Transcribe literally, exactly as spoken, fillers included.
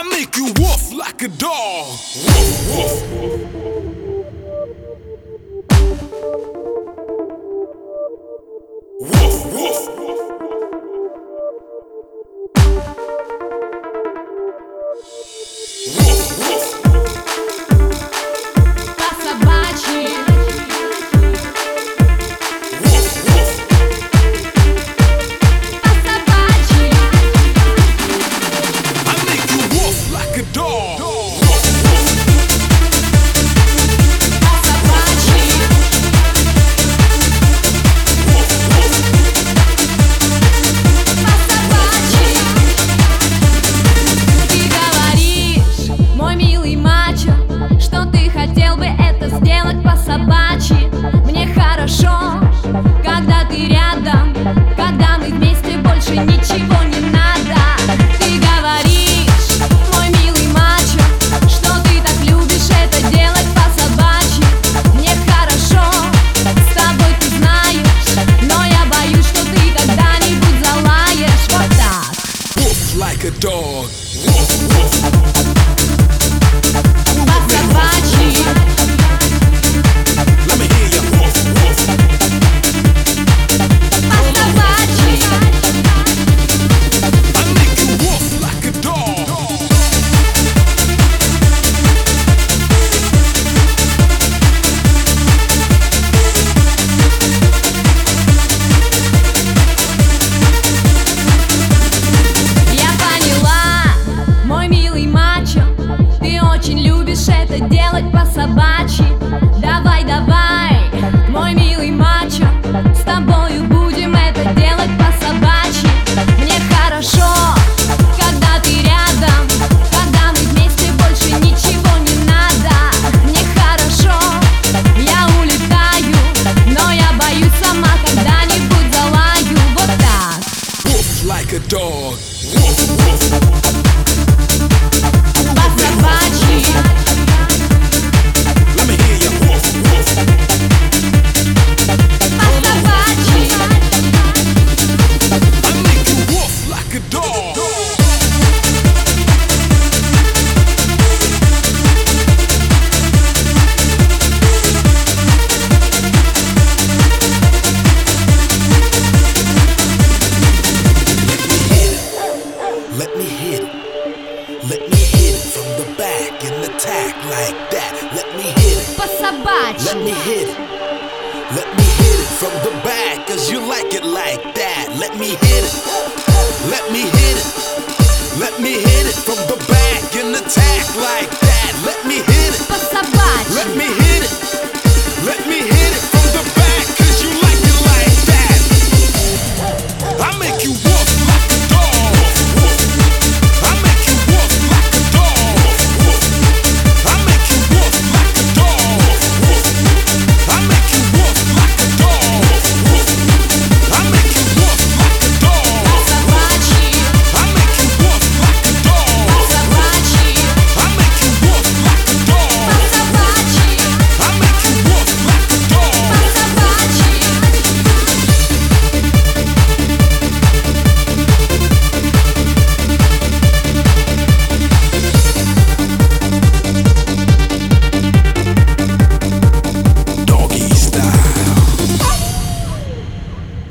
I make you woof like a dog. Woof, woof. Woof, woof. Woof, woof. По-собачьи. Woof, woof. По-собачьи. I make you woof like a dog. По-собачьи. По-собачьи. Ты говоришь, мой милый мачо, что ты хотел бы это сделать по-собачьи. Мне хорошо, когда ты рядом, когда мы вместе, больше ничего не надо. Ты говоришь, мой милый мачо, что ты так любишь это делать по-собачьи. Мне хорошо, с тобой ты знаешь, но я боюсь, что ты когда-нибудь залаешь вот так. Woof like a dog. Woof, woof. По-собачьи. Let me hear you. Woof, woof. По-собачьи. I make you woof like a dog. Я поняла, мой милый мачо, ты очень любишь это делать по-собачьи. Давай, давай, мой милый мачо, с тобою будем это делать по-собачьи. Мне хорошо, когда ты рядом, когда мы вместе, больше ничего не надо. Мне хорошо, я улетаю, но я боюсь сама, когда-нибудь залаю вот так. Woof like a dog. Woof, woof. По-собачьи. Let me hear you. Woof, woof. По-собачьи. I make you woof like a dog. Let me hit it. Let me hit it from the back and attack like that. Let me hit it. Let По-собачьи. me hit it. Let me hit it from the back, cause you like it like that. Let me hit it. Let me hit it. Let me hit it from the back and attack like that. Let me hit it. Let По-собачьи. me hit it.